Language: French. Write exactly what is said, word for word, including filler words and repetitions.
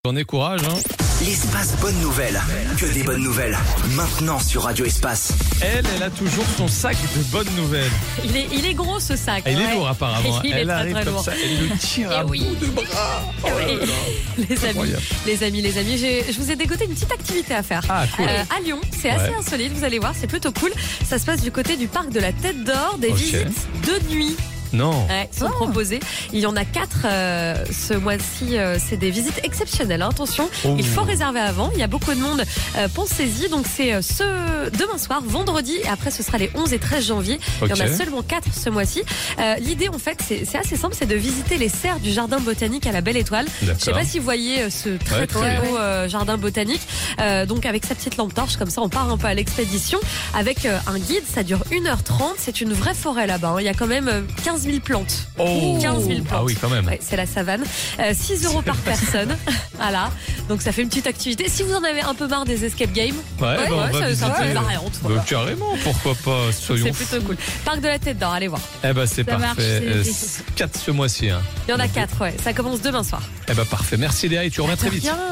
J'en ai courage, hein. L'espace bonne nouvelle. Que des bonnes nouvelles. Maintenant sur Radio Espace. Elle, elle a toujours son sac de bonnes nouvelles. Il est, il est gros ce sac. Il est ouais. lourd apparemment. Il est Elle très, arrive très comme lourd. ça, elle le tire à Eh oui. bout de bras. Oh là Oui. là. Les amis, Incroyable. les amis, les amis, j'ai- je vous ai dégoté une petite activité à faire. Ah, cool. Euh, à Lyon, c'est assez Ouais. insolite, vous allez voir, c'est plutôt cool. Ça se passe du côté du parc de la Tête d'Or, des Ok. visites de nuit. Non. Ouais, sont proposées. Il y en a quatre euh, ce mois-ci. Euh, c'est des visites exceptionnelles. hein. Attention, Oh. il faut réserver avant. Il y a beaucoup de monde. Euh, Pensez-y. Donc c'est euh, ce demain soir, vendredi. Et après, ce sera les onze et treize janvier. Il y en a Ok. seulement quatre ce mois-ci. Euh, L'idée, en fait, c'est c'est assez simple, c'est de visiter les serres du jardin botanique à la Belle Étoile. Je sais D'accord. pas si vous voyez euh, ce très Ouais, très très beau euh, jardin botanique. Euh, donc avec sa petite lampe torche, comme ça, on part un peu à l'expédition avec euh, un guide. Ça dure une heure trente. C'est une vraie forêt là-bas. hein. Il y a quand même euh, quinze mille plantes. Oh. quinze mille plantes. Ah oui, quand même. Ouais, c'est la savane. Euh, six euros par personne. Voilà. Donc ça fait une petite activité. Si vous en avez un peu marre des escape games, Ouais, bah, on va ça- c'est un peu visiter. une variante. Bah, voilà. carrément, pourquoi pas, soyons C'est plutôt cool. Parc de la Tête d'Or, allez voir. Eh ben c'est Ça parfait. marche, c'est Euh, noté. quatre ce mois-ci. Hein. Il y en a quatre, ouais. Ça commence demain soir. Eh ben parfait. Merci Léa et tu reviens très vite. Bien.